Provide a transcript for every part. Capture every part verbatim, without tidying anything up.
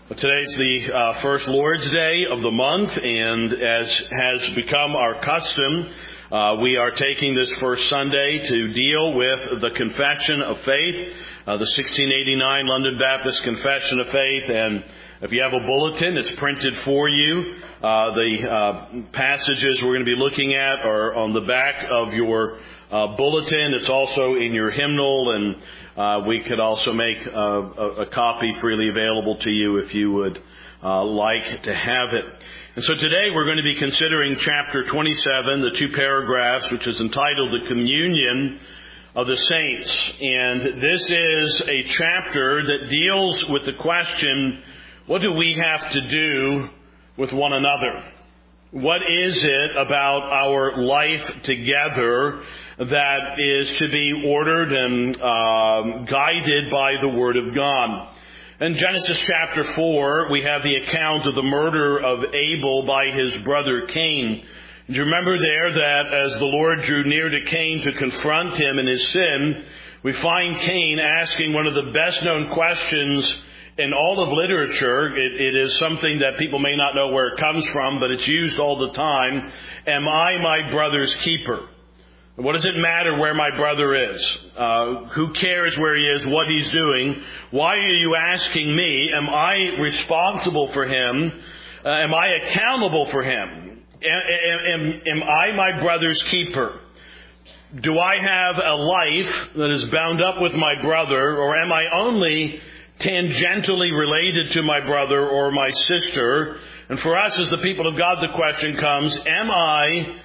Well, today's the uh, first Lord's Day of the month, and as has become our custom, uh, we are taking this first Sunday to deal with the Confession of Faith, uh, the sixteen eighty-nine London Baptist Confession of Faith. And if you have a bulletin, it's printed for you. Uh, the uh, passages we're going to be looking at are on the back of your uh, bulletin. It's also in your hymnal, and Uh, we could also make uh, a, a copy freely available to you if you would uh, like to have it. And so today we're going to be considering chapter twenty-seven, the two paragraphs, which is entitled The Communion of the Saints. And this is a chapter that deals with the question, what do we have to do with one another? What is it about our life together that is to be ordered and uh, guided by the Word of God? In Genesis chapter four, we have the account of the murder of Abel by his brother Cain. Do you remember there that as the Lord drew near to Cain to confront him in his sin, we find Cain asking one of the best-known questions in all of literature. It, it is something that people may not know where it comes from, but it's used all the time. Am I my brother's keeper? What does it matter where my brother is? Uh, who cares where he is, what he's doing? Why are you asking me? Am I responsible for him? Uh, am I accountable for him? Am, am, am I my brother's keeper? Do I have a life that is bound up with my brother, or am I only tangentially related to my brother or my sister? And for us as the people of God, the question comes, am I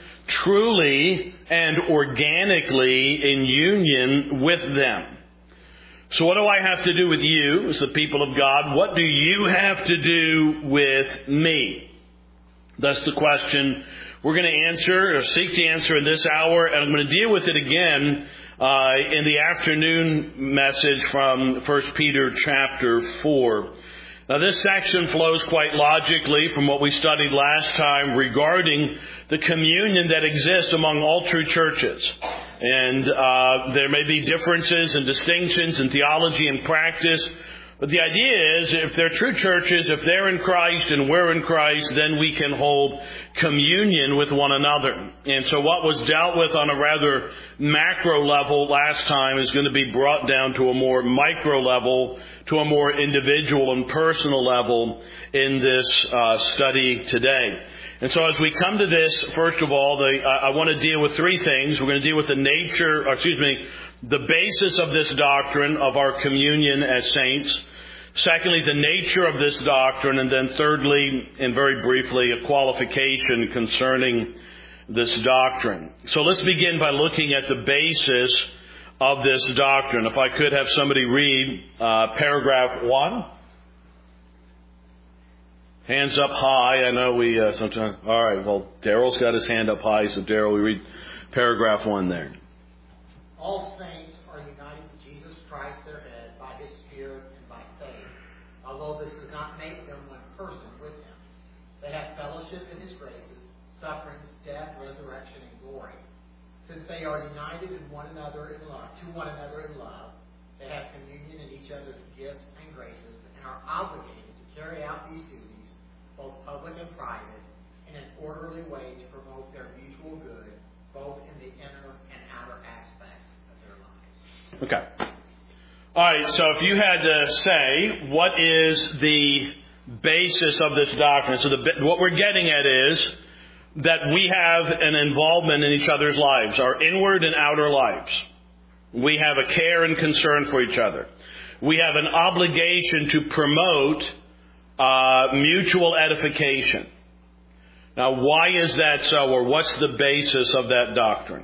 truly and organically in union with them? So what do I have to do with you as the people of God? What do you have to do with me? That's the question we're going to answer, or seek to answer in this hour, and I'm going to deal with it again uh, in the afternoon message from First Peter chapter four. Now, this section flows quite logically from what we studied last time regarding the communion that exists among all true churches. And uh, there may be differences and distinctions in theology and practice, but the idea is if they're true churches, if they're in Christ and we're in Christ, then we can hold communion with one another. And so what was dealt with on a rather macro level last time is going to be brought down to a more micro level, to a more individual and personal level in this uh, study today. And so as we come to this, first of all, the, uh, I want to deal with three things. We're going to deal with the nature, or excuse me, the basis of this doctrine of our communion as saints. Secondly, the nature of this doctrine. And then thirdly, and very briefly, a qualification concerning this doctrine. So let's begin by looking at the basis of this doctrine. If I could have somebody read uh, paragraph one. Hands up high. I know we uh, sometimes... All right, well, Daryl's got his hand up high. So, Daryl, we read paragraph one there. All saints are united with Jesus Christ, their head, by His Spirit and by faith, although this does not make them one person with Him. They have fellowship in His graces, sufferings, death, resurrection, and glory. Since they are united in one another in love, to one another in love, they have communion in each other's gifts and graces, and are obligated to carry out these duties, both public and private, in an orderly way to promote their mutual good, both in the inner and outer aspects of their lives. Okay. All right, so if you had to say, what is the basis of this doctrine? So the, what we're getting at is that we have an involvement in each other's lives, our inward and outer lives. We have a care and concern for each other. We have an obligation to promote uh, mutual edification. Now, why is that so, or what's the basis of that doctrine?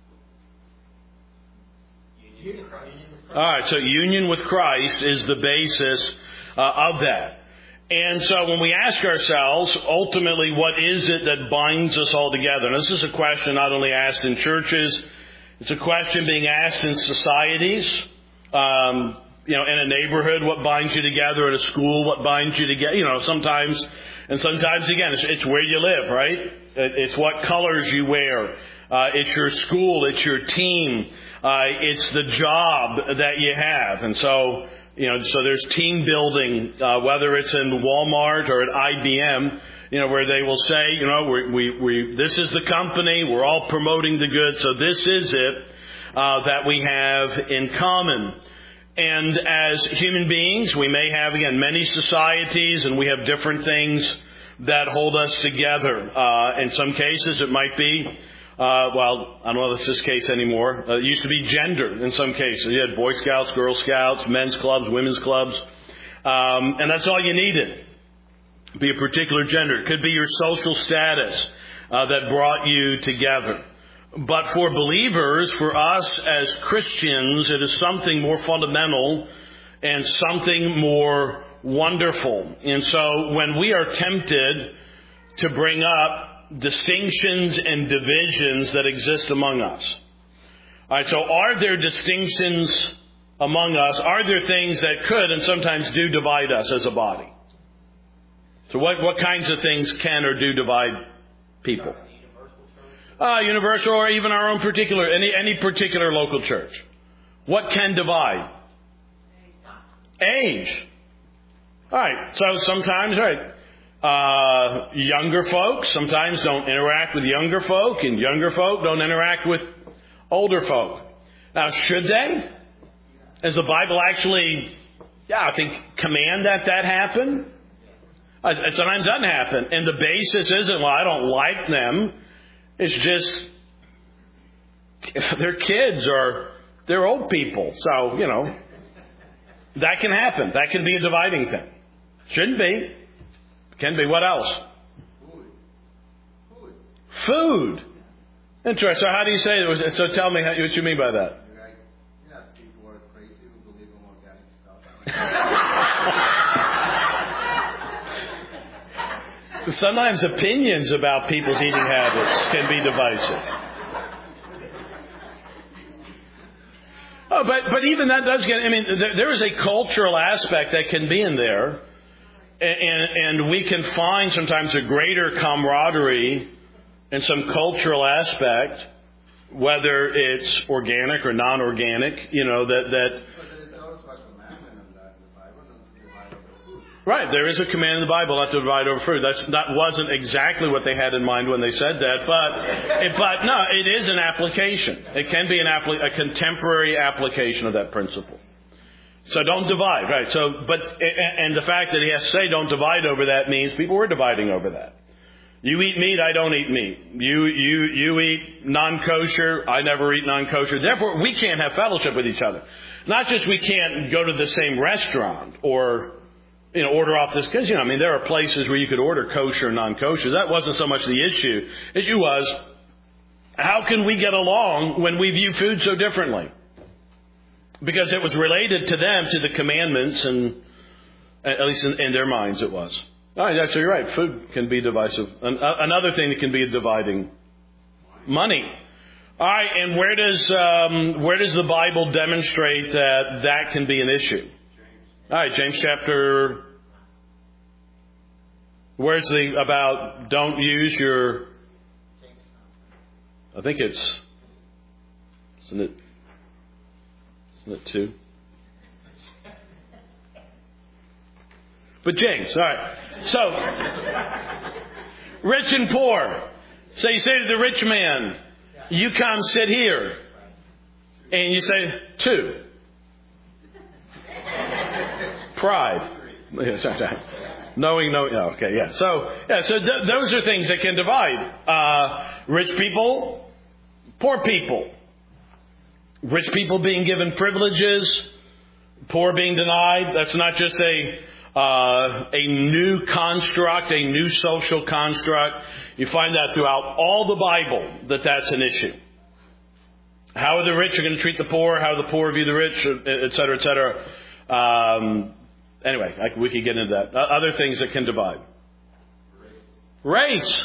Union with Christ. All right, so union with Christ is the basis uh, of that. And so when we ask ourselves, ultimately, what is it that binds us all together? And this is a question not only asked in churches, it's a question being asked in societies. Um, you know, in a neighborhood, what binds you together? At a school, what binds you together? You know, sometimes... And sometimes, again, it's, it's where you live, right? It's what colors you wear. Uh, it's your school. It's your team. Uh, it's the job that you have. And so, You know, so there's team building, uh, whether it's in Walmart or at I B M, you know, where they will say, you know, we, we, we this is the company, we're all promoting the good, so this is it uh, that we have in common. And as human beings, we may have, again, many societies, and we have different things that hold us together. Uh, in some cases, it might be, uh, well, I don't know if it's this case anymore. Uh, it used to be gender in some cases. You had Boy Scouts, Girl Scouts, men's clubs, women's clubs. Um, and that's all you needed. Be a particular gender. It could be your social status uh, that brought you together. But for believers, for us as Christians, it is something more fundamental and something more wonderful. And so when we are tempted to bring up distinctions and divisions that exist among us. All right, so are there distinctions among us? Are there things that could and sometimes do divide us as a body? So what, what kinds of things can or do divide people? Uh, universal or even our own particular, any, any particular local church. What can divide? Age. All right, so sometimes, right, uh, younger folks sometimes don't interact with younger folk, and younger folk don't interact with older folk. Now, should they? Does the Bible actually, yeah, I think, command that that happen? Uh, it sometimes doesn't happen. And the basis isn't, well, I don't like them. It's just, they're kids or they're old people. So, you know, that can happen. That can be a dividing thing. Shouldn't be. Can be. What else? Food. Food. Food. Interesting. So how do you say it? So tell me how, what you mean by that. Yeah, people are crazy who believe in organic stuff. Sometimes opinions about people's eating habits can be divisive. Oh, but but even that does get. I mean, there, there is a cultural aspect that can be in there. And, and we can find sometimes a greater camaraderie in some cultural aspect, whether it's organic or non-organic, you know, that... that Right, there is a command in the Bible not to divide over food. That's, that wasn't exactly what they had in mind when they said that, but it, but no, it is an application. It can be an appli- a contemporary application of that principle. So don't divide, right? So, but and the fact that he has to say don't divide over that means people were dividing over that. You eat meat, I don't eat meat. You you you eat non-kosher, I never eat non-kosher. Therefore, we can't have fellowship with each other. Not just we can't go to the same restaurant or you know order off this, because you know I mean there are places where you could order kosher and non-kosher. That wasn't so much the issue. The issue was how can we get along when we view food so differently? Because it was related to them, to the commandments, and at least in, in their minds it was. All right, actually, you're right. Food can be divisive. An, uh, another thing that can be dividing, money. All right, and where does um, where does the Bible demonstrate that that can be an issue? All right, James chapter. Where's the about? Don't use your. I think it's. Isn't it? Isn't it two? But James, all right. So, rich and poor. So you say to the rich man, you come sit here. And you say, two. Pride. Knowing, knowing. Oh, okay, yeah. So, yeah, so th- those are things that can divide. Uh, rich people, poor people. Rich people being given privileges, poor being denied. That's not just a uh, a new construct, a new social construct. You find that throughout all the Bible that that's an issue. How are the rich are going to treat the poor? How are the poor view the rich? Et cetera, et cetera. Um, anyway, I, we could get into that. Uh, other things that can divide. Race. Race.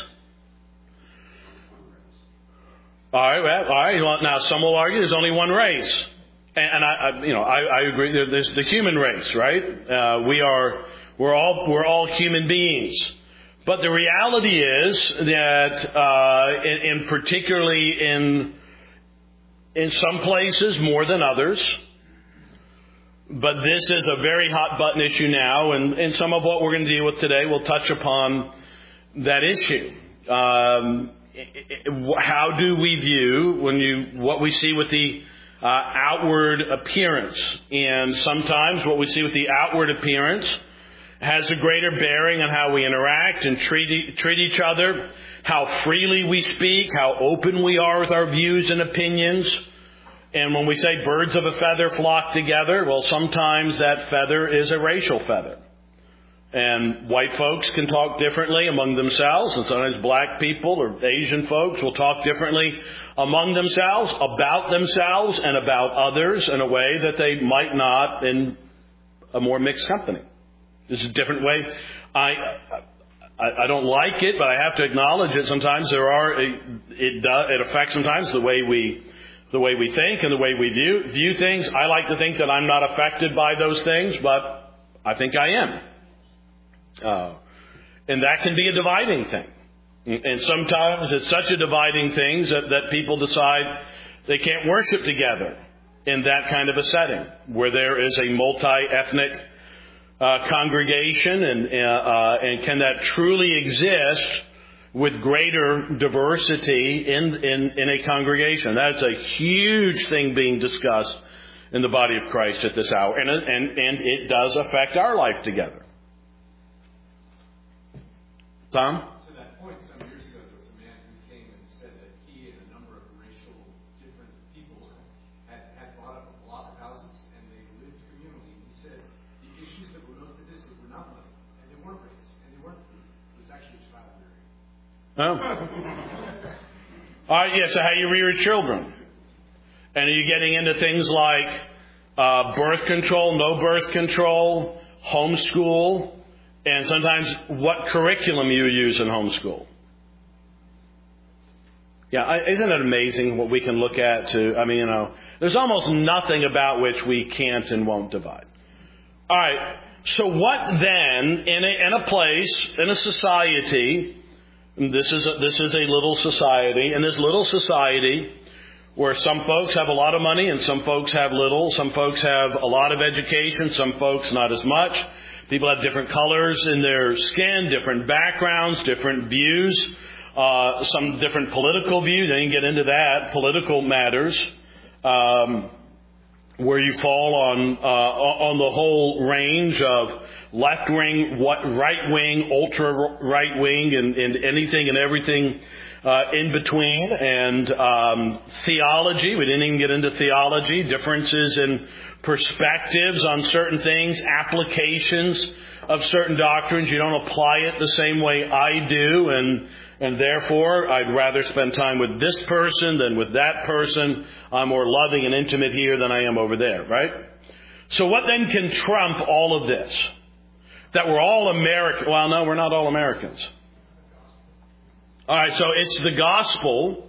All right, well, all right. Well, now, some will argue there's only one race, and, and I, I, you know, I, I agree. There's the human race, right? Uh, we are, we're all, we're all human beings. But the reality is that, uh, in, in particularly in in some places more than others, but this is a very hot button issue now, and, and some of what we're going to deal with today will touch upon that issue. Um, how do we view when you what we see with the uh, outward appearance? And sometimes what we see with the outward appearance has a greater bearing on how we interact and treat treat each other, how freely we speak, how open we are with our views and opinions. And when we say birds of a feather flock together, well, sometimes that feather is a racial feather. And white folks can talk differently among themselves, and sometimes black people or Asian folks will talk differently among themselves, about themselves, and about others in a way that they might not in a more mixed company. This is a different way. I, I I don't like it, but I have to acknowledge it. Sometimes there are it it, does, it affects sometimes the way we the way we think and the way we view view things. I like to think that I'm not affected by those things, but I think I am. Uh, and that can be a dividing thing. And sometimes it's such a dividing thing that, that people decide they can't worship together in that kind of a setting where there is a multi-ethnic uh, congregation, and uh, uh, and can that truly exist with greater diversity in, in, in a congregation? That's a huge thing being discussed in the body of Christ at this hour, and and and it does affect our life together. Tom? To that point, some years ago, there was a man who came and said that he and a number of racial different people had, had bought up a block of houses and they lived communally. He said the issues that were most divisive were not money, and they weren't race, and they weren't food. It was actually child rearing. Oh. All right, yeah, so how you rear your children. And are you getting into things like uh, birth control, no birth control, homeschool, and sometimes what curriculum you use in homeschool? Yeah, isn't it amazing what we can look at to, I mean, you know, there's almost nothing about which we can't and won't divide. All right, so what then, in a, in a place, in a society, this is a, this is a little society, in this little society where some folks have a lot of money and some folks have little, some folks have a lot of education, some folks not as much. People have different colors in their skin, different backgrounds, different views, uh, some different political views. I didn't get into that. Political matters, um, where you fall on uh, on the whole range of left wing, what right wing, ultra right wing, and, and anything and everything uh, in between. And um, theology. We didn't even get into theology. Differences in perspectives on certain things, applications of certain doctrines. You don't apply it the same way I do, and and therefore I'd rather spend time with this person than with that person. I'm more loving and intimate here than I am over there, right? So what then can trump all of this? That we're all American. Well, no, we're not all Americans. All right, so it's the gospel.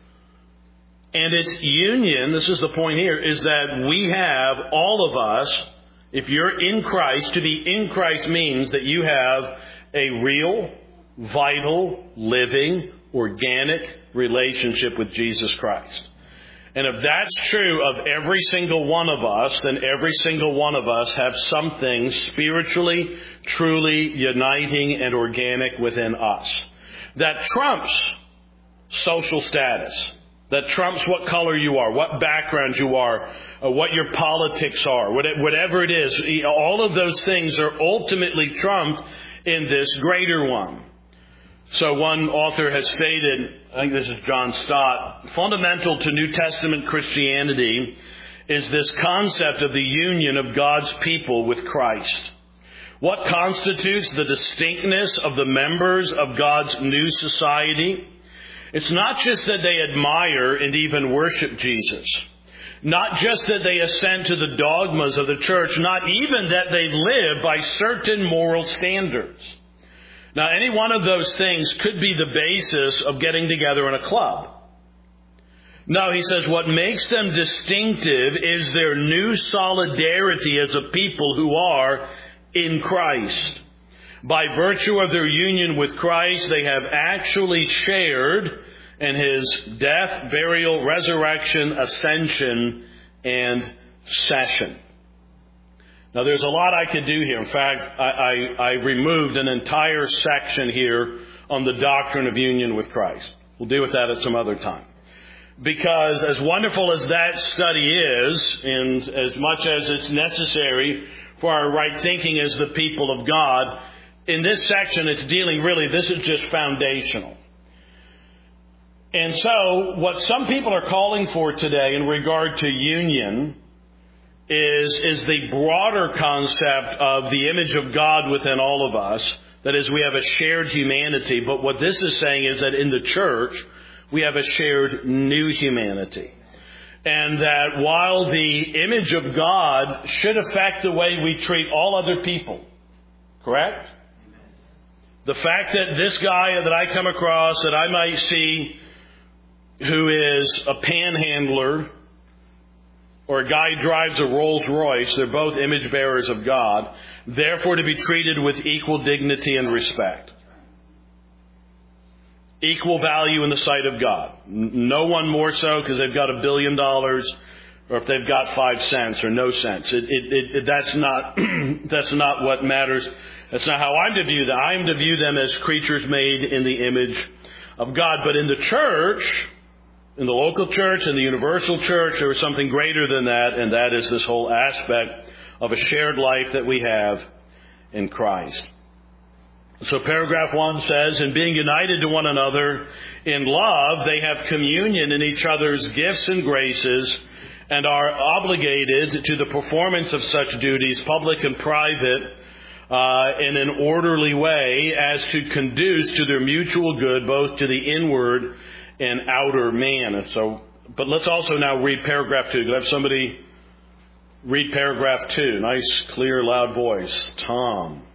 And its union, this is the point here, is that we have, all of us, if you're in Christ, to be in Christ means that you have a real, vital, living, organic relationship with Jesus Christ. And if that's true of every single one of us, then every single one of us have something spiritually, truly uniting and organic within us. That trumps social status. That trumps what color you are, what background you are, uh, what your politics are, whatever it is. All of those things are ultimately trumped in this greater one. So one author has stated, I think this is John Stott, fundamental to New Testament Christianity is this concept of the union of God's people with Christ. What constitutes the distinctness of the members of God's new society? It's not just that they admire and even worship Jesus. Not just that they assent to the dogmas of the church. Not even that they live by certain moral standards. Now, any one of those things could be the basis of getting together in a club. No, he says what makes them distinctive is their new solidarity as a people who are in Christ. By virtue of their union with Christ, they have actually shared in His death, burial, resurrection, ascension, and session. Now, there's a lot I could do here. In fact, I, I, I removed an entire section here on the doctrine of union with Christ. We'll deal with that at some other time. Because as wonderful as that study is, and as much as it's necessary for our right thinking as the people of God, in this section it's dealing really, this is just foundational. And so, what some people are calling for today in regard to union is, is the broader concept of the image of God within all of us. That is, we have a shared humanity. But what this is saying is that in the church, we have a shared new humanity. And that while the image of God should affect the way we treat all other people, correct? The fact that this guy that I come across, that I might see who is a panhandler, or a guy who drives a Rolls Royce, they're both image bearers of God, therefore to be treated with equal dignity and respect. Equal value in the sight of God. No one more so because they've got a billion dollars, or if they've got five cents or no cents. It, it, it, that's not that's not what matters. That's not how I'm to view them. I'm to view them as creatures made in the image of God. But in the church, in the local church, in the universal church, there is something greater than that, and that is this whole aspect of a shared life that we have in Christ. So paragraph one says, in being united to one another in love, they have communion in each other's gifts and graces and are obligated to the performance of such duties, public and private, uh, in an orderly way as to conduce to their mutual good, both to the inward and outer man. And so, but let's also now read paragraph two. Could I have somebody read paragraph two? Nice, clear, loud voice. Tom.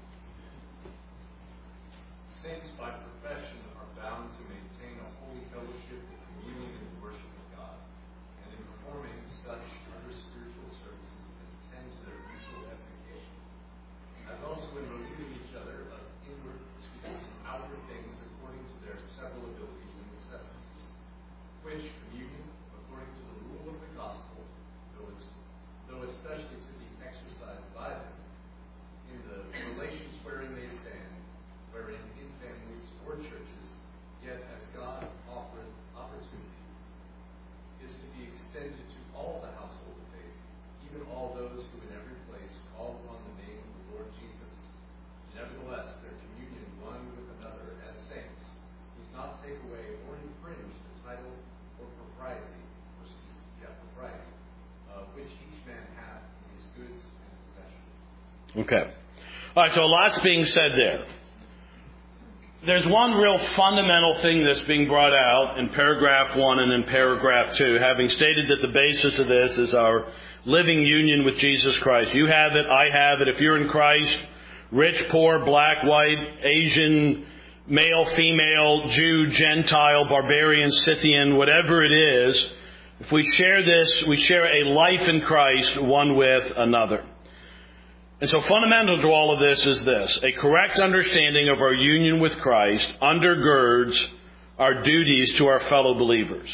Okay. All right, so a lot's being said there. There's one real fundamental thing that's being brought out in paragraph one and in paragraph two, having stated that the basis of this is our living union with Jesus Christ. You have it, I have it. If you're in Christ, rich, poor, black, white, Asian, male, female, Jew, Gentile, barbarian, Scythian, whatever it is, if we share this, we share a life in Christ, one with another. And so fundamental to all of this is this. A correct understanding of our union with Christ undergirds our duties to our fellow believers.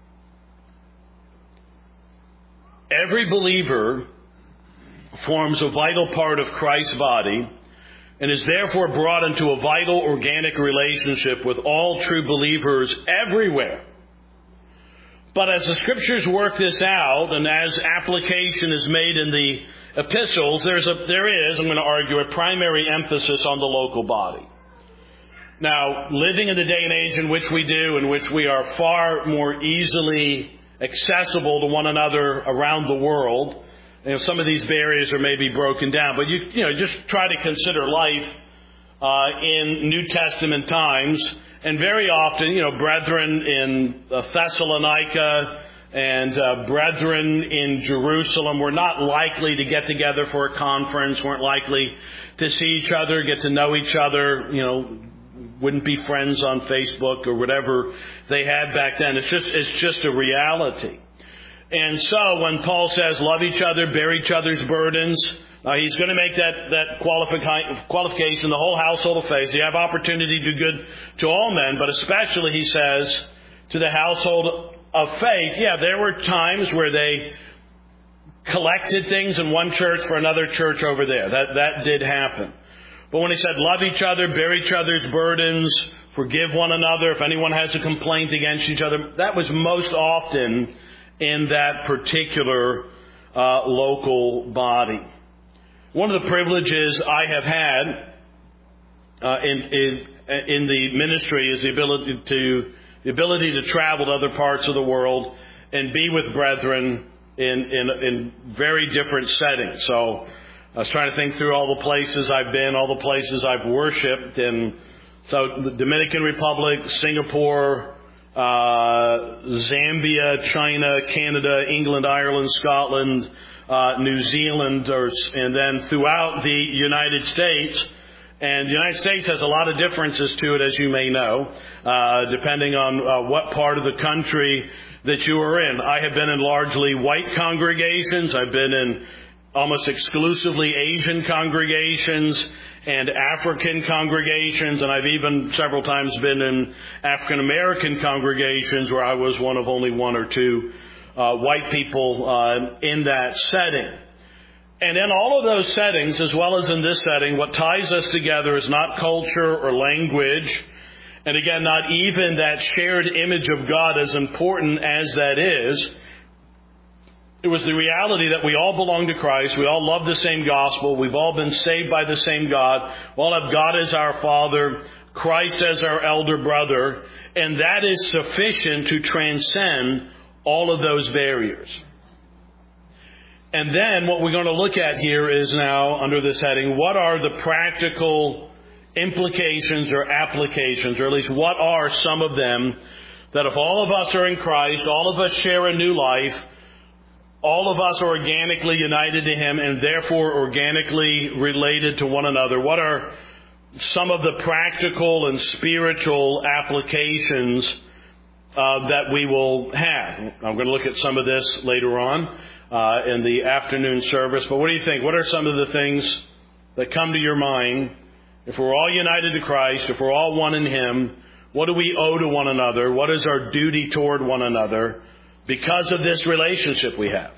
Every believer forms a vital part of Christ's body and is therefore brought into a vital organic relationship with all true believers everywhere. But as the Scriptures work this out, and as application is made in the epistles, there's a, there is, I'm going to argue, a primary emphasis on the local body. Now, living in the day and age in which we do, in which we are far more easily accessible to one another around the world, you know, some of these barriers are maybe broken down. But you, you know, just try to consider life uh, in New Testament times. And very often, you know, brethren in Thessalonica and uh, brethren in Jerusalem were not likely to get together for a conference, weren't likely to see each other, get to know each other, you know, wouldn't be friends on Facebook or whatever they had back then. It's just, it's just a reality. And so when Paul says, love each other, bear each other's burdens, Uh, he's going to make that, that qualifi- qualification, the whole household of faith. You have opportunity to do good to all men, but especially, he says, to the household of faith. Yeah, there were times where they collected things in one church for another church over there. That, that did happen. But when he said, love each other, bear each other's burdens, forgive one another, if anyone has a complaint against each other, that was most often in that particular uh, local body. One of the privileges I have had uh, in, in in the ministry is the ability to the ability to travel to other parts of the world and be with brethren in in, in very different settings. So I was trying to think through all the places I've been, all the places I've worshipped, and so the Dominican Republic, Singapore, uh, Zambia, China, Canada, England, Ireland, Scotland, uh, New Zealand, or, and then throughout the United States. And the United States has a lot of differences to it, as you may know, uh, depending on uh, what part of the country that you are in. I have been in largely white congregations. I've been in almost exclusively Asian congregations and African congregations, and I've even several times been in African American congregations where I was one of only one or two uh, white people uh, in that setting. And in all of those settings, as well as in this setting, what ties us together is not culture or language, and again, not even that shared image of God, as important as that is. It was the reality that we all belong to Christ. We all love the same gospel. We've all been saved by the same God. We all have God as our Father, Christ as our elder brother, and that is sufficient to transcend all of those barriers. And then what we're going to look at here is now, under this heading, what are the practical implications or applications, or at least what are some of them, that if all of us are in Christ, all of us share a new life, all of us are organically united to Him and therefore organically related to one another, what are some of the practical and spiritual applications uh, that we will have? I'm going to look at some of this later on uh, in the afternoon service. But what do you think? What are some of the things that come to your mind? If we're all united to Christ, if we're all one in Him, what do we owe to one another? What is our duty toward one another because of this relationship we have?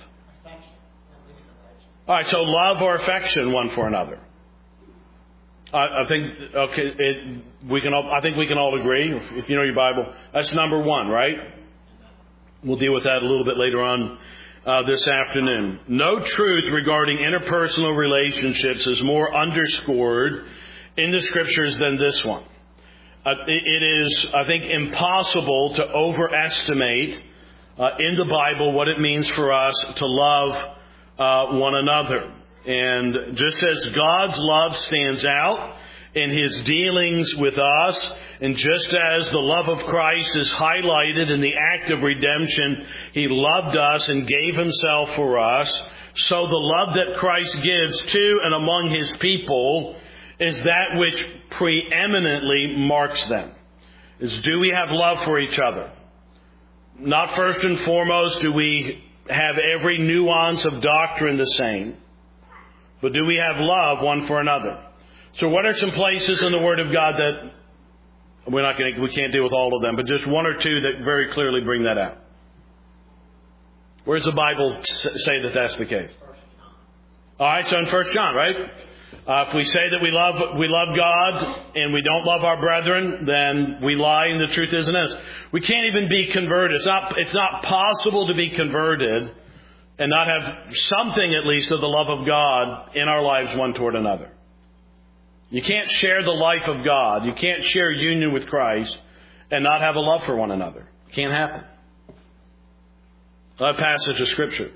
All right, so love or affection one for another. I, I think okay, it, we can. All, I think we can all agree. If, if you know your Bible, that's number one, right? We'll deal with that a little bit later on uh, this afternoon. No truth regarding interpersonal relationships is more underscored in the Scriptures than this one. Uh, it, it is, I think, impossible to overestimate uh, in the Bible what it means for us to love uh, one another. And just as God's love stands out in His dealings with us, and just as the love of Christ is highlighted in the act of redemption, He loved us and gave Himself for us, so the love that Christ gives to and among His people is that which preeminently marks them. Is, do we have love for each other? Not first and foremost do we have every nuance of doctrine the same, but do we have love one for another? So what are some places in the Word of God that we're not going to, we can't deal with all of them, but just one or two that very clearly bring that out? Where does the Bible say that that's the case? All right, so in First John, right? Uh, if we say that we love we love God and we don't love our brethren, then we lie and the truth isn't in us. We can't even be converted. It's not it's not possible to be converted and not have something at least of the love of God in our lives one toward another. You can't share the life of God. You can't share union with Christ and not have a love for one another. It can't happen. That passage of Scripture.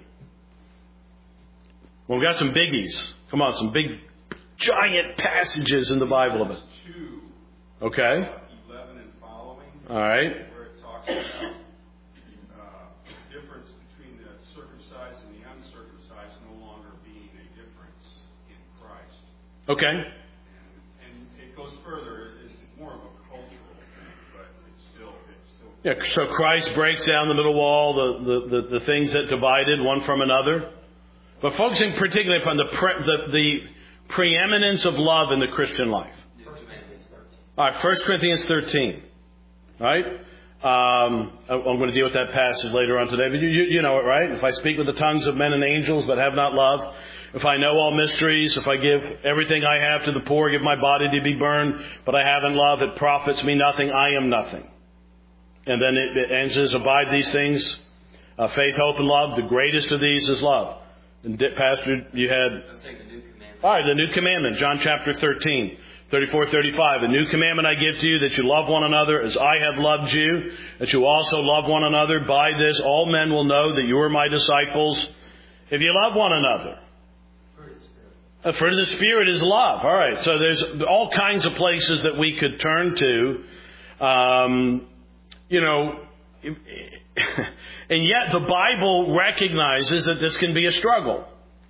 Well, we've got some biggies. Come on, some big, giant passages in the Bible of it. Okay. eleven and following. All right. Where it talks about uh, the difference between the circumcised and the uncircumcised no longer being a difference in Christ. Okay. And, and it goes further. It's more of a cultural thing, but it's still it's still. Yeah. So Christ breaks down the middle wall, the the, the, the things that divided one from another, but focusing particularly upon the pre, the the preeminence of love in the Christian life. All right, First Corinthians thirteen. All right? Um, I'm going to deal with that passage later on today, but you, you, you know it, right? If I speak with the tongues of men and angels but have not love, if I know all mysteries, if I give everything I have to the poor, give my body to be burned, but I haven't love, it profits me nothing, I am nothing. And then it, it ends as abide these things, uh, faith, hope, and love. The greatest of these is love. And Pastor, you had... Let's take the new commandment. All right, the new commandment, John chapter thirteen. thirty-four, thirty-five. A new commandment I give to you, that you love one another as I have loved you, that you also love one another. By this all men will know that you are my disciples, if you love one another. Uh, fruit of the Spirit is love. All right, so there's all kinds of places that we could turn to. Um, you know, and yet the Bible recognizes that this can be a struggle.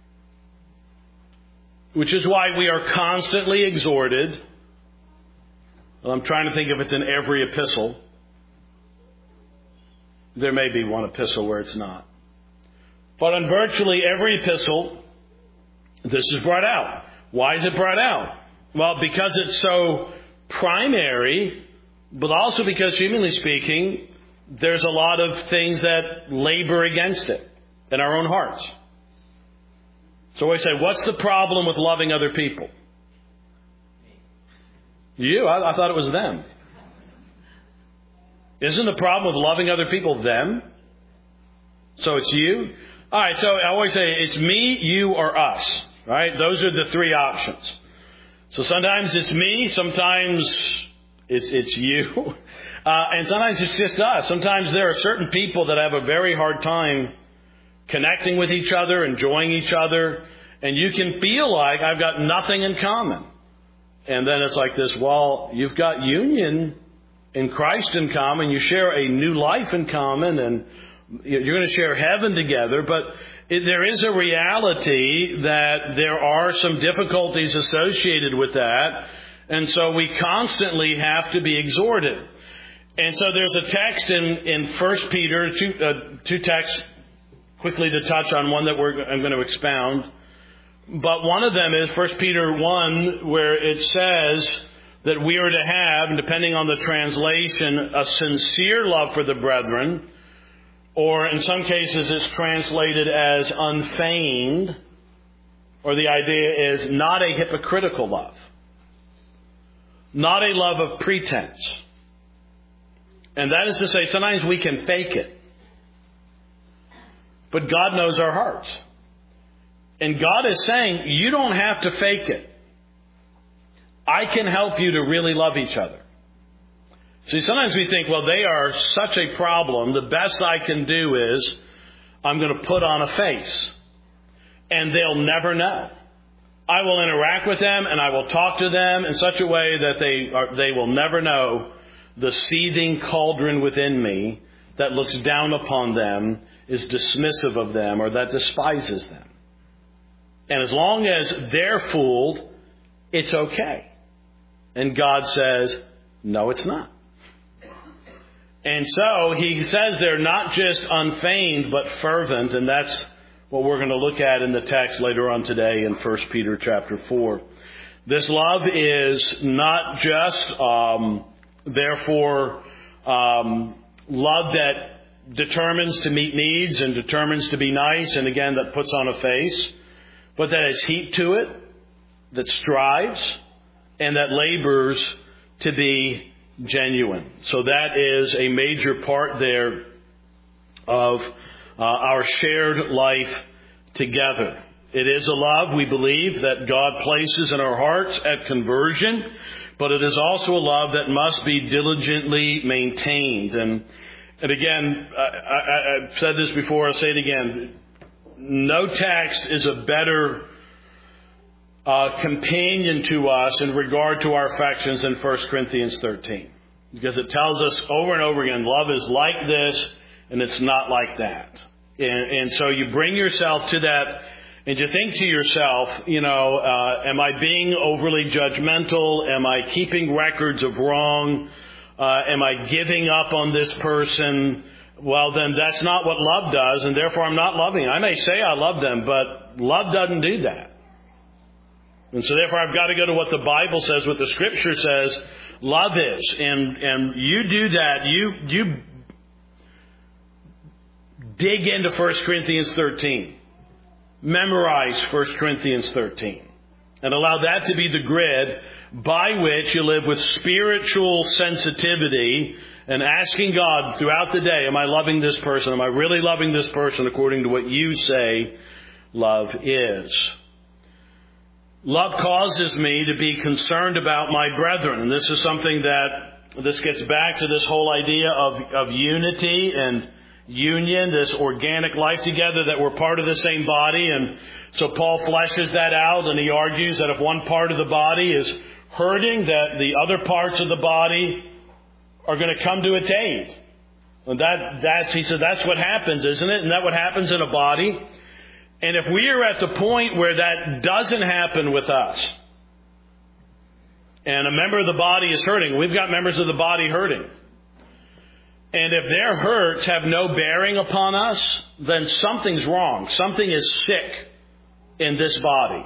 Which is why we are constantly exhorted. Well, I'm trying to think if it's in every epistle. There may be one epistle where it's not. But on virtually every epistle, this is brought out. Why is it brought out? Well, because it's so primary, but also because, humanly speaking, there's a lot of things that labor against it in our own hearts. So we say, what's the problem with loving other people? You? I, I thought it was them. Isn't the problem with loving other people them? So it's you? All right, so I always say it's me, you, or us. Right? Those are the three options. So sometimes it's me, sometimes it's, it's you, uh, and sometimes it's just us. Sometimes there are certain people that have a very hard time connecting with each other, enjoying each other, and you can feel like I've got nothing in common. And then it's like this, well, you've got union in Christ in common, you share a new life in common, and you're going to share heaven together, but it, there is a reality that there are some difficulties associated with that, and so we constantly have to be exhorted. And so there's a text in, in First Peter, two, uh, two texts, quickly to touch on one that we're, I'm going to expound. But one of them is First Peter one, where it says that we are to have, and depending on the translation, a sincere love for the brethren, or in some cases it's translated as unfeigned, or the idea is not a hypocritical love, not a love of pretense. And that is to say, sometimes we can fake it. But God knows our hearts. And God is saying, you don't have to fake it. I can help you to really love each other. See, sometimes we think, well, they are such a problem. The best I can do is I'm going to put on a face. And they'll never know. I will interact with them and I will talk to them in such a way that they are, they will never know the seething cauldron within me that looks down upon them, is dismissive of them, or that despises them. And as long as they're fooled, it's okay. And God says, no, it's not. And so he says they're not just unfeigned, but fervent, and that's what we're going to look at in the text later on today in First Peter chapter four. This love is not just, um, therefore, um, love that determines to meet needs and determines to be nice, and again, that puts on a face, but that has heat to it, that strives, and that labors to be genuine. So that is a major part there of uh, our shared life together. It is a love, we believe, that God places in our hearts at conversion, but it is also a love that must be diligently maintained. And and again, I, I, I've said this before, I'll say it again. No text is a better uh, companion to us in regard to our affections than First Corinthians thirteen. Because it tells us over and over again, love is like this and it's not like that. And, and so you bring yourself to that and you think to yourself, you know, uh, am I being overly judgmental? Am I keeping records of wrong? Uh, am I giving up on this person? Well, then that's not what love does, and therefore I'm not loving. I may say I love them, but love doesn't do that. And so therefore I've got to go to what the Bible says, what the Scripture says love is. And and you do that, you you dig into First Corinthians thirteen. Memorize First Corinthians thirteen. And allow that to be the grid by which you live with spiritual sensitivity and asking God throughout the day, am I loving this person? Am I really loving this person according to what you say love is? Love causes me to be concerned about my brethren. And this is something that, this gets back to this whole idea of, of unity and union, this organic life together, that we're part of the same body. And so Paul fleshes that out, and he argues that if one part of the body is hurting, that the other parts of the body are going to come to its aid. And that, that's, he said, that's what happens, isn't it? Isn't that what happens in a body? And if we are at the point where that doesn't happen with us, and a member of the body is hurting, we've got members of the body hurting, and if their hurts have no bearing upon us, then something's wrong. Something is sick in this body.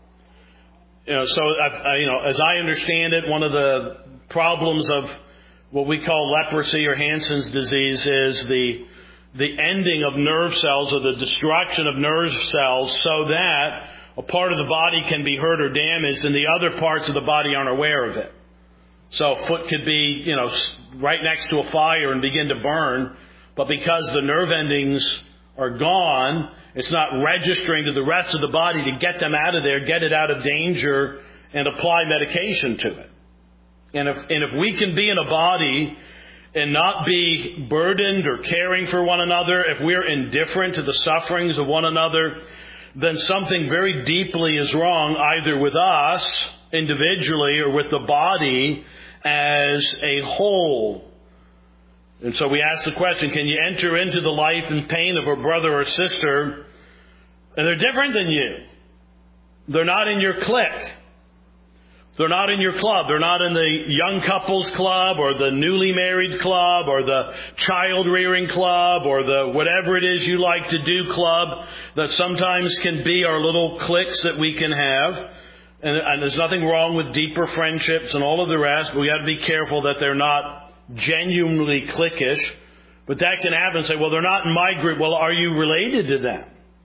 You know, so I, you know, as I understand it, one of the problems of what we call leprosy or Hansen's disease is the the ending of nerve cells, or the destruction of nerve cells, so that a part of the body can be hurt or damaged and the other parts of the body aren't aware of it. So a foot could be, you know, right next to a fire and begin to burn, but because the nerve endings are gone, it's not registering to the rest of the body to get them out of there, get it out of danger, and apply medication to it. And if, and if we can be in a body and not be burdened or caring for one another, if we're indifferent to the sufferings of one another, then something very deeply is wrong, either with us individually or with the body as a whole. And so we ask the question, can you enter into the life and pain of a brother or sister, and they're different than you? They're not in your clique. They're not in your club. They're not in the young couples club or the newly married club or the child rearing club or the whatever it is you like to do club that sometimes can be our little cliques that we can have. And, and there's nothing wrong with deeper friendships and all of the rest, but we got to be careful that they're not genuinely cliquish. But that can happen and say, well, they're not in my group. Well, are you related to them?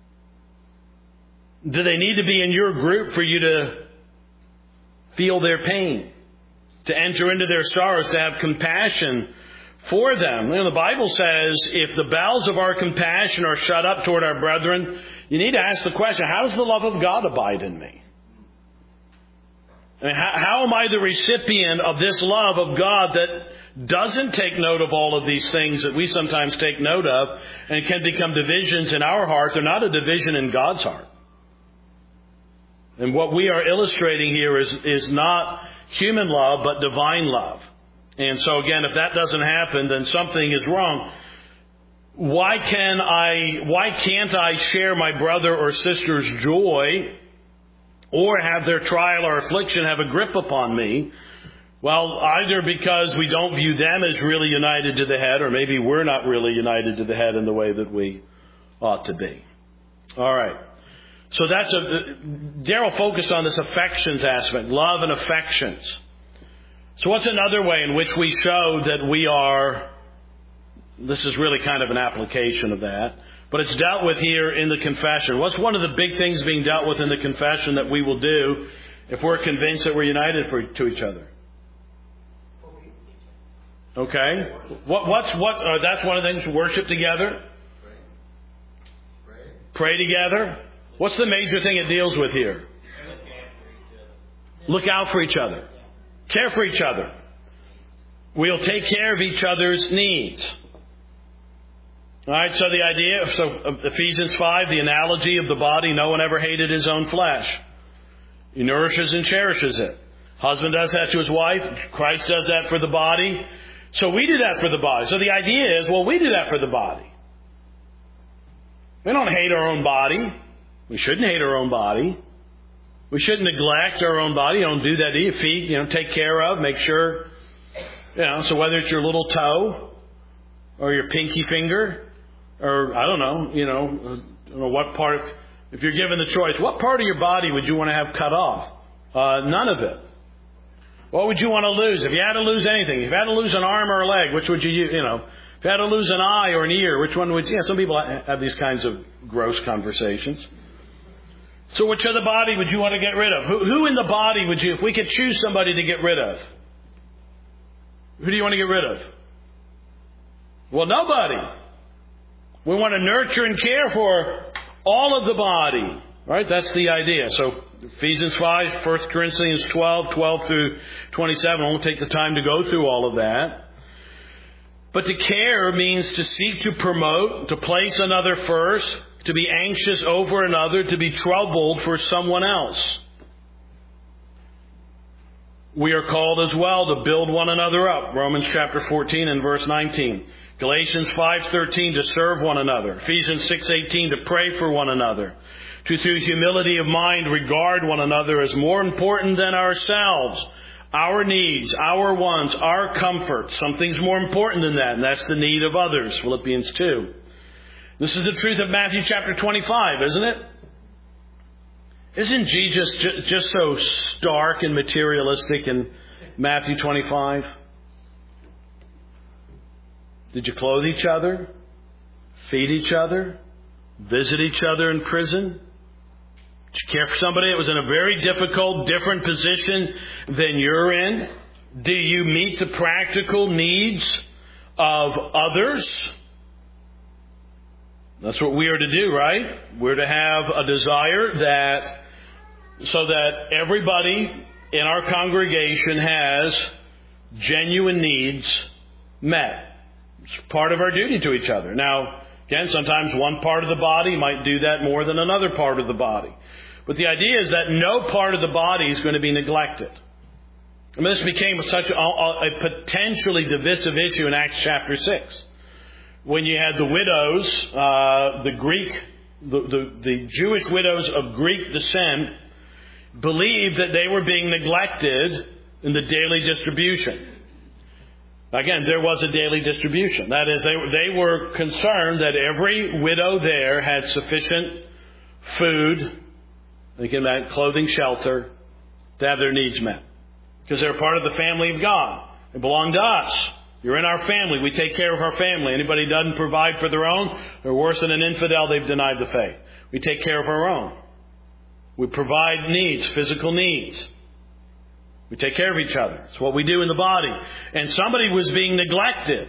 Do they need to be in your group for you to feel their pain, to enter into their sorrows, to have compassion for them? You know, the Bible says if the bowels of our compassion are shut up toward our brethren, you need to ask the question, how does the love of God abide in me? I mean, how, how am I the recipient of this love of God that doesn't take note of all of these things that we sometimes take note of and can become divisions in our heart? They're not a division in God's heart. And what we are illustrating here is, is not human love, but divine love. And so again, if that doesn't happen, then something is wrong. Why can I, why can't I share my brother or sister's joy or have their trial or affliction have a grip upon me? Well, either because we don't view them as really united to the head, or maybe we're not really united to the head in the way that we ought to be. All right. So that's a, Darrell focused on this affections aspect, love and affections. So what's another way in which we show that we are, this is really kind of an application of that, but it's dealt with here in the confession. What's one of the big things being dealt with in the confession that we will do if we're convinced that we're united for, to each other? Okay. What, what's, what, uh, that's one of the things, worship together. Pray. Pray together. What's the major thing it deals with here? Look out for each other. Care for each other. We'll take care of each other's needs. All right, so the idea, so Ephesians five, the analogy of the body, no one ever hated his own flesh. He nourishes and cherishes it. Husband does that to his wife. Christ does that for the body. So we do that for the body. So the idea is, well, we do that for the body. We don't hate our own body. We shouldn't hate our own body. We shouldn't neglect our own body. You don't do that either. Feet, you know, take care of, make sure, you know, so whether it's your little toe or your pinky finger or, I don't know, you know, I don't know what part, if you're given the choice, what part of your body would you want to have cut off? Uh, none of it. What would you want to lose? If you had to lose anything, if you had to lose an arm or a leg, which would you, you know, if you had to lose an eye or an ear, which one would you? Yeah, some people have these kinds of gross conversations. So which of the body would you want to get rid of? Who, who in the body would you, if we could choose somebody to get rid of? Who do you want to get rid of? Well, nobody. We want to nurture and care for all of the body. Right? That's the idea. So Ephesians five, First Corinthians twelve, twelve through twenty-seven. I won't take the time to go through all of that. But to care means to seek to promote, to place another first, to be anxious over another, to be troubled for someone else. We are called as well to build one another up. Romans chapter fourteen and verse nineteen. Galatians five thirteen, to serve one another. Ephesians six eighteen, to pray for one another. To through humility of mind regard one another as more important than ourselves. Our needs, our wants, our comfort. Something's more important than that, and that's the need of others. Philippians two. This is the truth of Matthew chapter twenty-five, isn't it? Isn't Jesus just so stark and materialistic in Matthew twenty-five? Did you clothe each other? Feed each other? Visit each other in prison? Did you care for somebody that was in a very difficult, different position than you're in? Do you meet the practical needs of others? That's what we are to do, right? We're to have a desire that, so that everybody in our congregation has genuine needs met. It's part of our duty to each other. Now, again, sometimes one part of the body might do that more than another part of the body. But the idea is that no part of the body is going to be neglected. I mean, this became such a, a potentially divisive issue in Acts chapter six. When you had the widows, uh, the Greek, the, the, the Jewish widows of Greek descent believed that they were being neglected in the daily distribution. Again, there was a daily distribution. That is, they, they were concerned that every widow there had sufficient food, they can add clothing, shelter, to have their needs met. Because they're part of the family of God. They belong to us. You're in our family. We take care of our family. Anybody who doesn't provide for their own, they're worse than an infidel. They've denied the faith. We take care of our own. We provide needs, physical needs. We take care of each other. It's what we do in the body. And somebody was being neglected.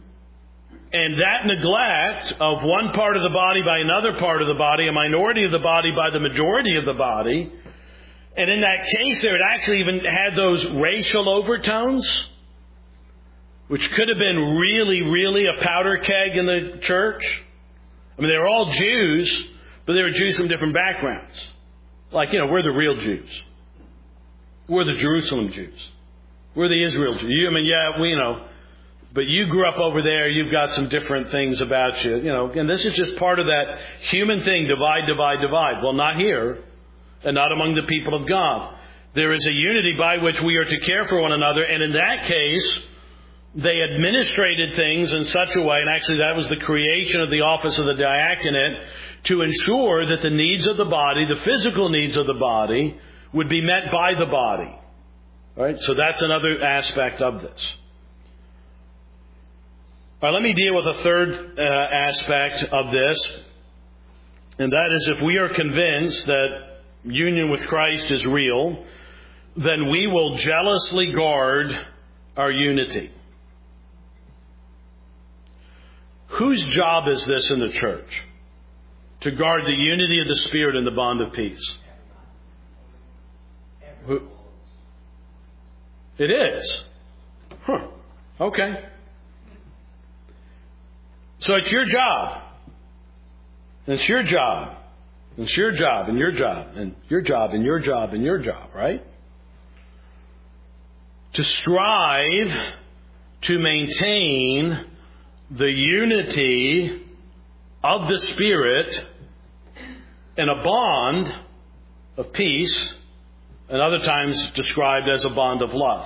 And that neglect of one part of the body by another part of the body, a minority of the body by the majority of the body, and in that case there, it actually even had those racial overtones, which could have been really, really a powder keg in the church. I mean, they were all Jews, but they were Jews from different backgrounds. Like, you know, we're the real Jews. We're the Jerusalem Jews. We're the Israel Jews. You, I mean, yeah, we, you know, but you grew up over there. You've got some different things about you. You know, and this is just part of that human thing, divide, divide, divide. Well, not here, and not among the people of God. There is a unity by which we are to care for one another, and in that case, they administrated things in such a way, and actually that was the creation of the office of the diaconate, to ensure that the needs of the body, the physical needs of the body, would be met by the body. All right? So that's another aspect of this. All right, let me deal with a third uh, aspect of this, and that is if we are convinced that union with Christ is real, then we will jealously guard our unity. Whose job is this in the church? To guard the unity of the Spirit and the bond of peace. Who? It is. Huh. Okay. So it's your job. And it's your job. And it's your job and your job and your job and your job and your job, right? To strive to maintain the unity of the Spirit in a bond of peace, and other times described as a bond of love.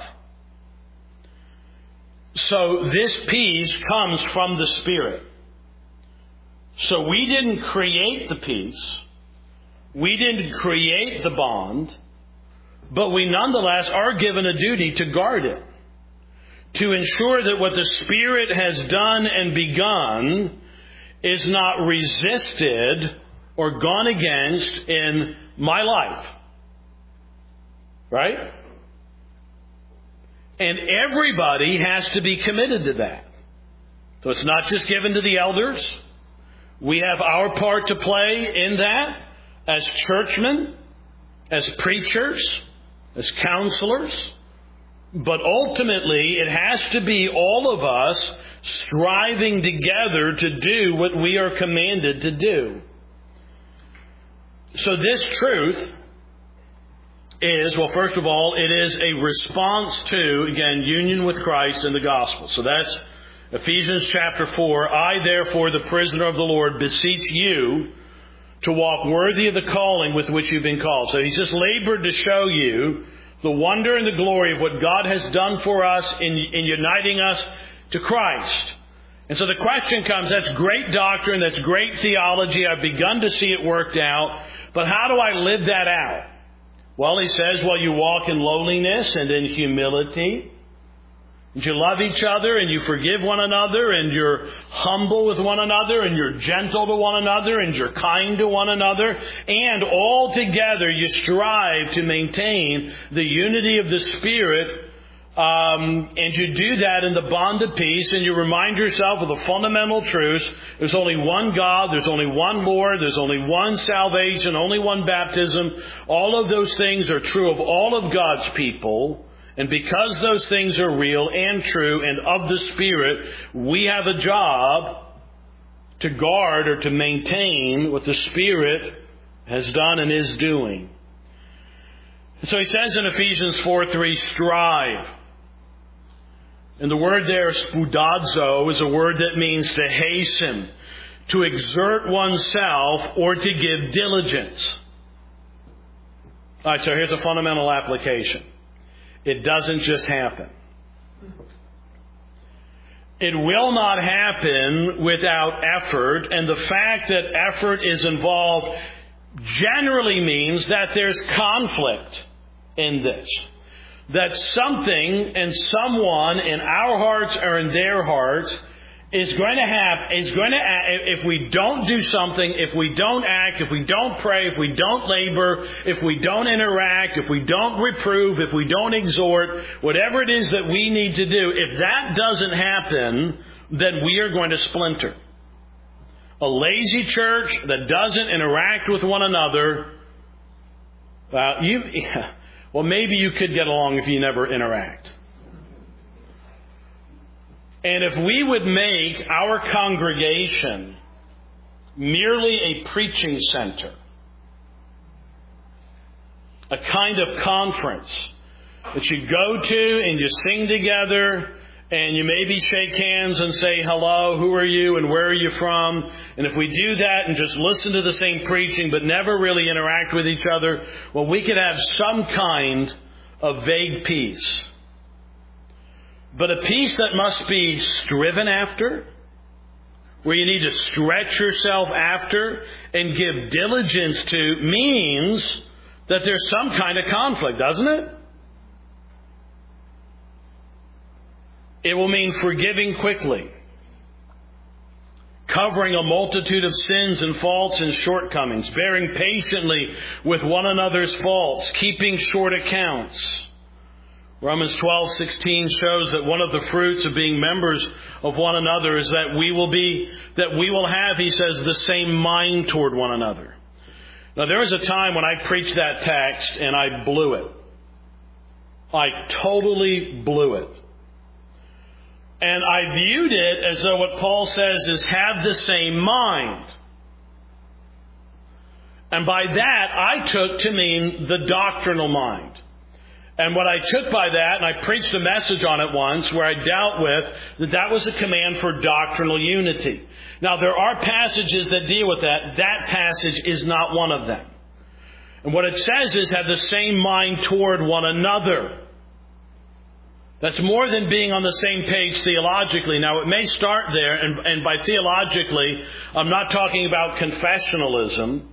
So this peace comes from the Spirit. So we didn't create the peace. We didn't create the bond. but we nonetheless are given a duty to guard it, to ensure that what the Spirit has done and begun is not resisted or gone against in my life. Right? And everybody has to be committed to that. So it's not just given to the elders. We have our part to play in that as churchmen, as preachers, as counselors. But ultimately, it has to be all of us striving together to do what we are commanded to do. So this truth is, well, first of all, it is a response to, again, union with Christ in the gospel. So that's Ephesians chapter four. I, therefore, the prisoner of the Lord, beseech you to walk worthy of the calling with which you've been called. So he's just labored to show you the wonder and the glory of what God has done for us in, in uniting us to Christ. And so the question comes, that's great doctrine, that's great theology, I've begun to see it worked out, but how do I live that out? Well, he says, well, you walk in lowliness and in humility, and you love each other, and you forgive one another, and you're humble with one another, and you're gentle to one another, and you're kind to one another, and all together you strive to maintain the unity of the Spirit, um, and you do that in the bond of peace, and you remind yourself of the fundamental truths. There's only one God, there's only one Lord, there's only one salvation, only one baptism. All of those things are true of all of God's people. And because those things are real and true and of the Spirit, we have a job to guard or to maintain what the Spirit has done and is doing. So he says in Ephesians four three, strive. And the word there, spoudazo, is a word that means to hasten, to exert oneself, or to give diligence. All right, so here's a fundamental application. It doesn't just happen. It will not happen without effort, and the fact that effort is involved generally means that there's conflict in this. That something and someone in our hearts or in their hearts is going to have, is going to, if we don't do something, if we don't act, if we don't pray, if we don't labor, if we don't interact, if we don't reprove, if we don't exhort, whatever it is that we need to do, if that doesn't happen, then we are going to splinter. A lazy church that doesn't interact with one another, well, you, well, maybe you could get along if you never interact. And if we would make our congregation merely a preaching center, a kind of conference that you go to and you sing together and you maybe shake hands and say, hello, who are you and where are you from? And if we do that and just listen to the same preaching but never really interact with each other, well, we could have some kind of vague peace. But a peace that must be striven after, where you need to stretch yourself after and give diligence to, means that there's some kind of conflict, doesn't it? It will mean forgiving quickly, covering a multitude of sins and faults and shortcomings, bearing patiently with one another's faults, keeping short accounts. Romans twelve sixteen shows that one of the fruits of being members of one another is that we will be, that we will have, he says, the same mind toward one another. Now, there was a time when I preached that text and I blew it. I totally blew it. And I viewed it as though what Paul says is have the same mind. And by that, I took to mean the doctrinal mind. And what I took by that, and I preached a message on it once where I dealt with that that was a command for doctrinal unity. Now, there are passages that deal with that. That passage is not one of them. And what it says is have the same mind toward one another. That's more than being on the same page theologically. Now, it may start there, and, and by theologically, I'm not talking about confessionalism,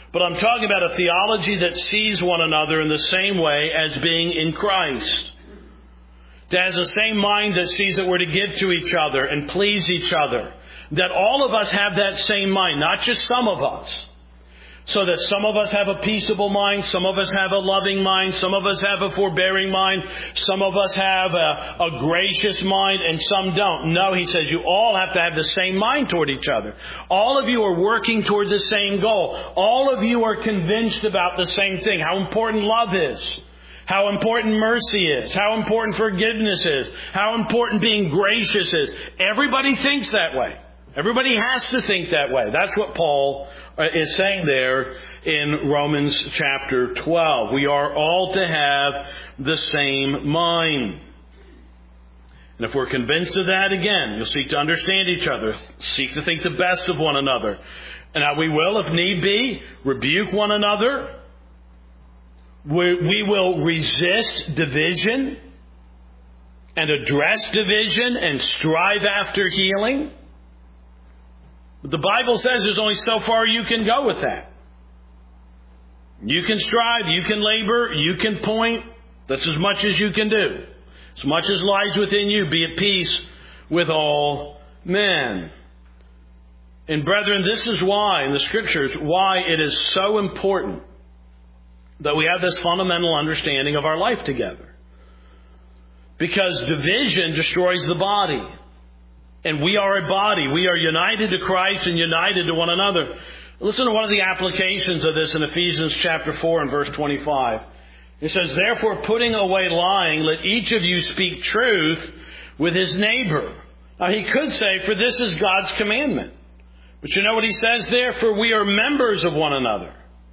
But I'm talking about a theology that sees one another in the same way as being in Christ. That has the same mind that sees that we're to give to each other and please each other. That all of us have that same mind, not just some of us. So that some of us have a peaceable mind, some of us have a loving mind, some of us have a forbearing mind, some of us have a, a gracious mind, and some don't. No, he says you all have to have the same mind toward each other. All of you are working toward the same goal. All of you are convinced about the same thing, how important love is, how important mercy is, how important forgiveness is, how important being gracious is. Everybody thinks that way. Everybody has to think that way. That's what Paul is saying there in Romans chapter twelve. We are all to have the same mind. And if we're convinced of that, again, you'll seek to understand each other, seek to think the best of one another. And now we will, if need be, rebuke one another. We, we will resist division and address division and strive after healing. But the Bible says there's only so far you can go with that. You can strive, you can labor, you can point. That's as much as you can do. As much as lies within you, be at peace with all men. And brethren, this is why, in the Scriptures, why it is so important that we have this fundamental understanding of our life together. Because division destroys the body. And we are a body. We are united to Christ and united to one another. Listen to one of the applications of this in Ephesians chapter four and verse twenty-five. It says, therefore, putting away lying, let each of you speak truth with his neighbor. Now, he could say, for this is God's commandment. But you know what he says there? For we are members of one another.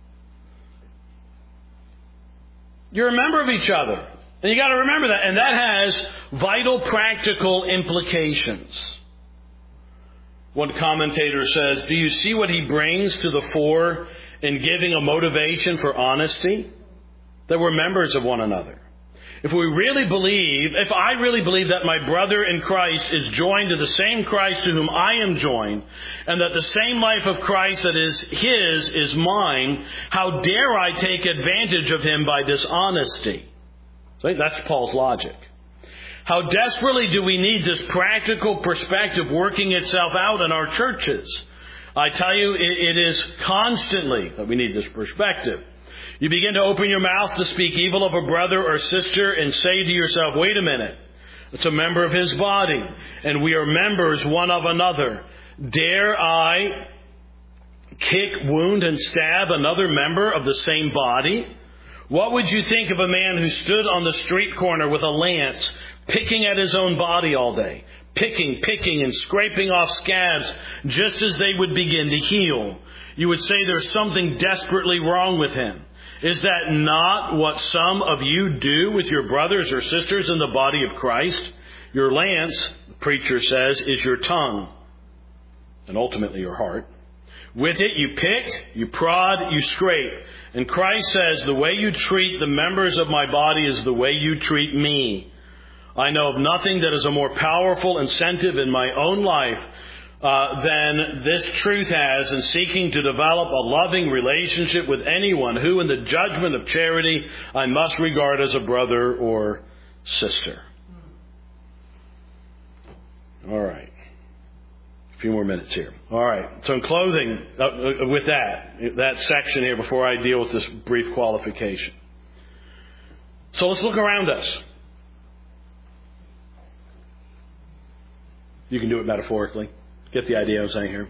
You're a member of each other. And you got to remember that. And that has vital practical implications. One commentator says, do you see what he brings to the fore in giving a motivation for honesty? That we're members of one another. If we really believe, if I really believe that my brother in Christ is joined to the same Christ to whom I am joined, and that the same life of Christ that is his is mine, how dare I take advantage of him by dishonesty? So that's Paul's logic. How desperately do we need this practical perspective working itself out in our churches? I tell you, it, it is constantly that we need this perspective. You begin to open your mouth to speak evil of a brother or sister and say to yourself, wait a minute, it's a member of his body, and we are members one of another. Dare I kick, wound, and stab another member of the same body? What would you think of a man who stood on the street corner with a lance, picking at his own body all day, picking, picking, and scraping off scabs just as they would begin to heal? You would say there's something desperately wrong with him. Is that not what some of you do with your brothers or sisters in the body of Christ? Your lance, the preacher says, is your tongue, and ultimately your heart. With it you pick, you prod, you scrape. And Christ says, the way you treat the members of my body is the way you treat me. I know of nothing that is a more powerful incentive in my own life uh, than this truth has in seeking to develop a loving relationship with anyone who, in the judgment of charity, I must regard as a brother or sister. All right. A few more minutes here. All right. So in closing, uh, with that, that section here before I deal with this brief qualification. So let's look around us. You can do it metaphorically. Get the idea I'm saying here.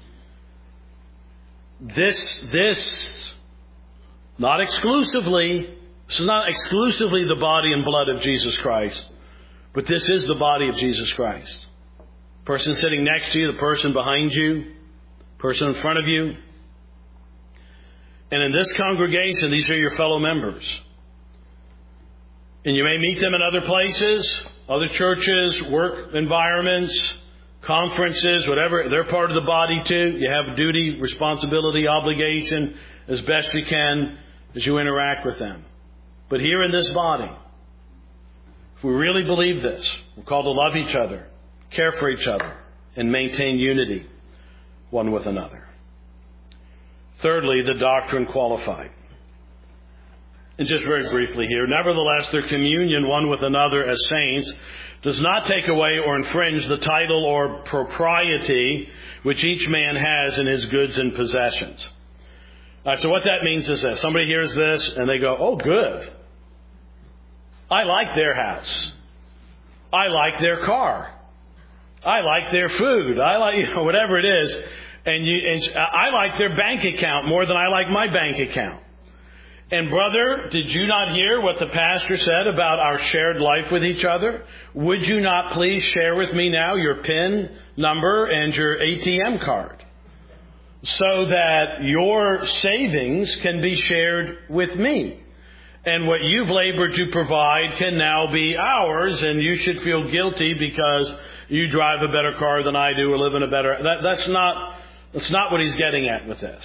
This, this, not exclusively, this is not exclusively the body and blood of Jesus Christ, but this is the body of Jesus Christ. Person sitting next to you, the person behind you, person in front of you. And in this congregation, these are your fellow members. And you may meet them in other places, other churches, work environments, conferences, whatever. They're part of the body too. You have duty, responsibility, obligation as best you can as you interact with them. But here in this body, if we really believe this, we're called to love each other, care for each other, and maintain unity one with another. Thirdly, the doctrine qualified. And just very briefly here, nevertheless, their communion one with another as saints does not take away or infringe the title or propriety which each man has in his goods and possessions. All right, so what that means is this. Somebody hears this and they go, oh, good. I like their house. I like their car. I like their food. I like, you know, whatever it is. And, you, and I like their bank account more than I like my bank account. And brother, did you not hear what the pastor said about our shared life with each other? Would you not please share with me now your PIN number and your A T M card so that your savings can be shared with me? And what you've labored to provide can now be ours, and you should feel guilty because you drive a better car than I do or live in a better... That, that's not, that's not what he's getting at with this.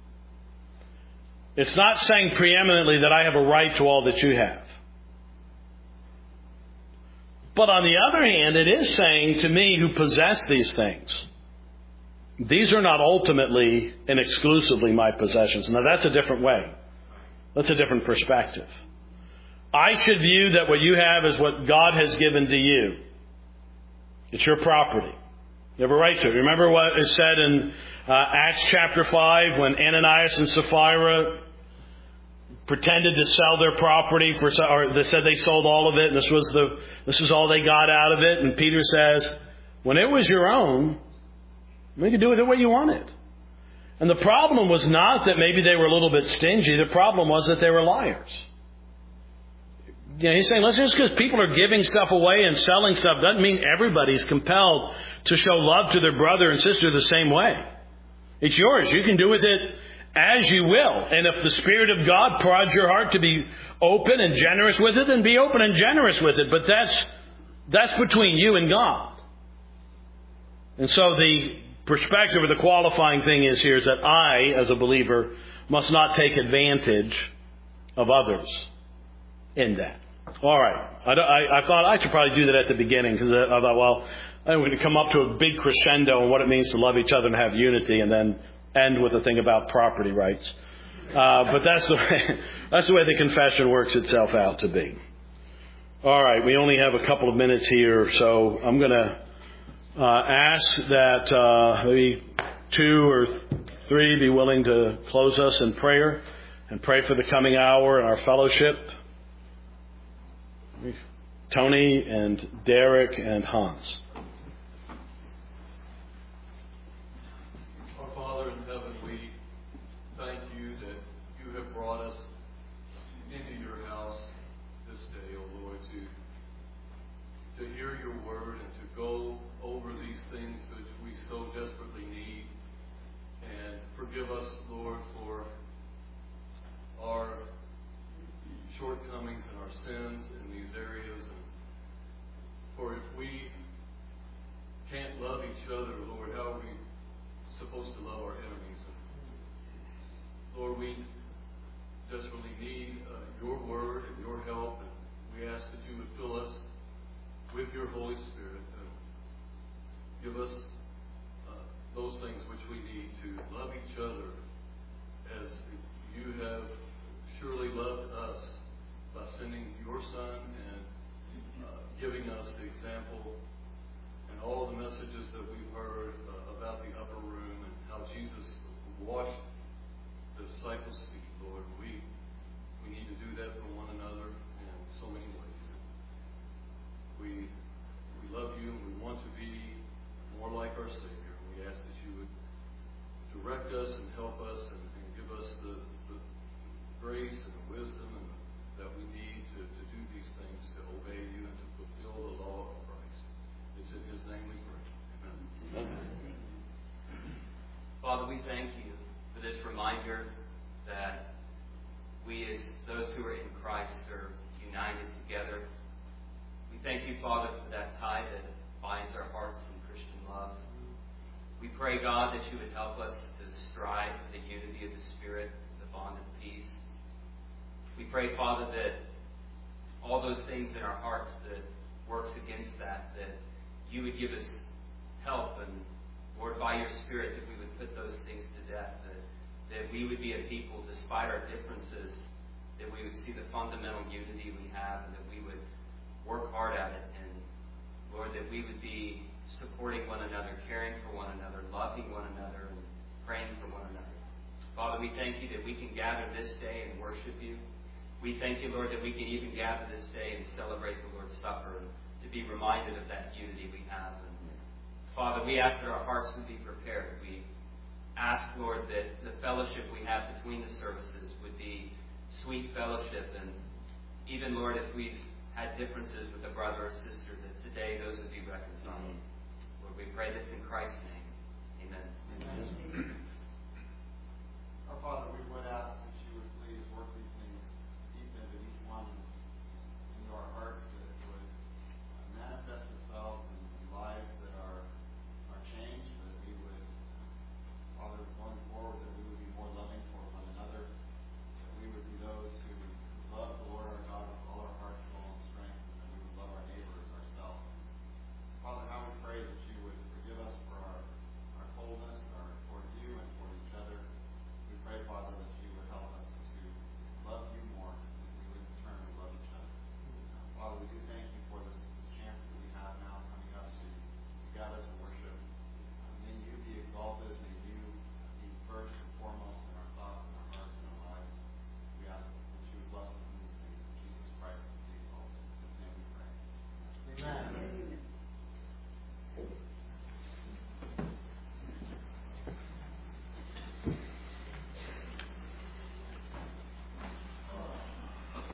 It's not saying preeminently that I have a right to all that you have. But on the other hand, it is saying to me who possess these things, these are not ultimately and exclusively my possessions. Now that's a different way. That's a different perspective. I should view that what you have is what God has given to you. It's your property. You have a right to it. Remember what is said in uh, Acts chapter five when Ananias and Sapphira pretended to sell their property for, or they said they sold all of it, and this was the this was all they got out of it. And Peter says, "When it was your own, you could do with it what you wanted." And the problem was not that maybe they were a little bit stingy. The problem was that they were liars. You know, he's saying, listen, just because people are giving stuff away and selling stuff doesn't mean everybody's compelled to show love to their brother and sister the same way. It's yours. You can do with it as you will. And if the Spirit of God prods your heart to be open and generous with it, then be open and generous with it. But that's that's between you and God. And so the perspective or the qualifying thing is here is that I, as a believer, must not take advantage of others in that. All right. I, I, I thought I should probably do that at the beginning because I, I thought, well, I'm going to come up to a big crescendo on what it means to love each other and have unity, and then end with a thing about property rights. Uh, but that's the way, that's the way the confession works itself out to be. All right. We only have a couple of minutes here, so I'm going to uh, ask that uh, maybe two or three be willing to close us in prayer and pray for the coming hour and our fellowship. Tony and Derek and Hans. Our Father in heaven, we thank you that you have brought us into your house this day, O Lord, to, to hear your word and to go over these things that we so desperately need. And forgive us, Lord, for our shortcomings and our sins in these areas. And for if we can't love each other, Lord, how are we supposed to love our enemies? And Lord, we desperately need uh, your word and your help. And we ask that you would fill us with your Holy Spirit and give us uh, those things which we need to love each other as you have surely loved us by sending your Son and uh, giving us the example and all the messages that we've heard uh, about the upper room and how Jesus washed the disciples' feet, Lord. We we need to do that for one another in so many ways. We we love you and we want to be more like our Savior. We ask that you would direct us and help us and, and give us the, the grace and the wisdom and that we need to, to do these things, to obey you and to fulfill the law of Christ. It's in his name we pray. Amen. Amen. Father, we thank you for this reminder that we as those who are in Christ are united together. We thank you, Father, for that tie that binds our hearts in Christian love. We pray, God, that you would help us to strive for the unity of the Spirit, the bond of peace. We pray, Father, that all those things in our hearts that works against that, that you would give us help and, Lord, by your Spirit, that we would put those things to death, that, that we would be a people, despite our differences, that we would see the fundamental unity we have, and that we would work hard at it. And Lord, that we would be supporting one another, caring for one another, loving one another, and praying for one another. Father, we thank you that we can gather this day and worship you. We thank you, Lord, that we can even gather this day and celebrate the Lord's Supper, and to be reminded of that unity we have. And Father, we ask that our hearts would be prepared. We ask, Lord, that the fellowship we have between the services would be sweet fellowship. And even, Lord, if we've had differences with a brother or sister, that today those would be reconciled. Mm-hmm. Lord, we pray this in Christ's name. Amen. Amen. Our Father, we would ask that you would please work these things deep into each one, into our hearts.